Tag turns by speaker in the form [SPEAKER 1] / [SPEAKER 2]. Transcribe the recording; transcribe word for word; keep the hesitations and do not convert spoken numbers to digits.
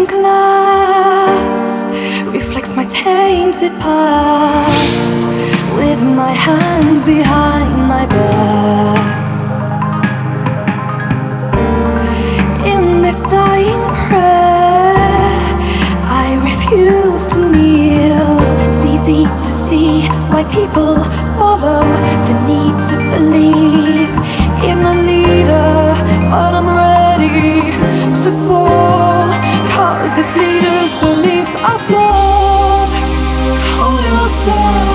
[SPEAKER 1] stained glass reflects my tainted past, with my hands behind my back. In this dying prayer, I refuse to kneel. It's easy to see why people follow the need to believe in a leader, but I'm ready to fall, cause this leader's beliefs are flawed. Hold yourself.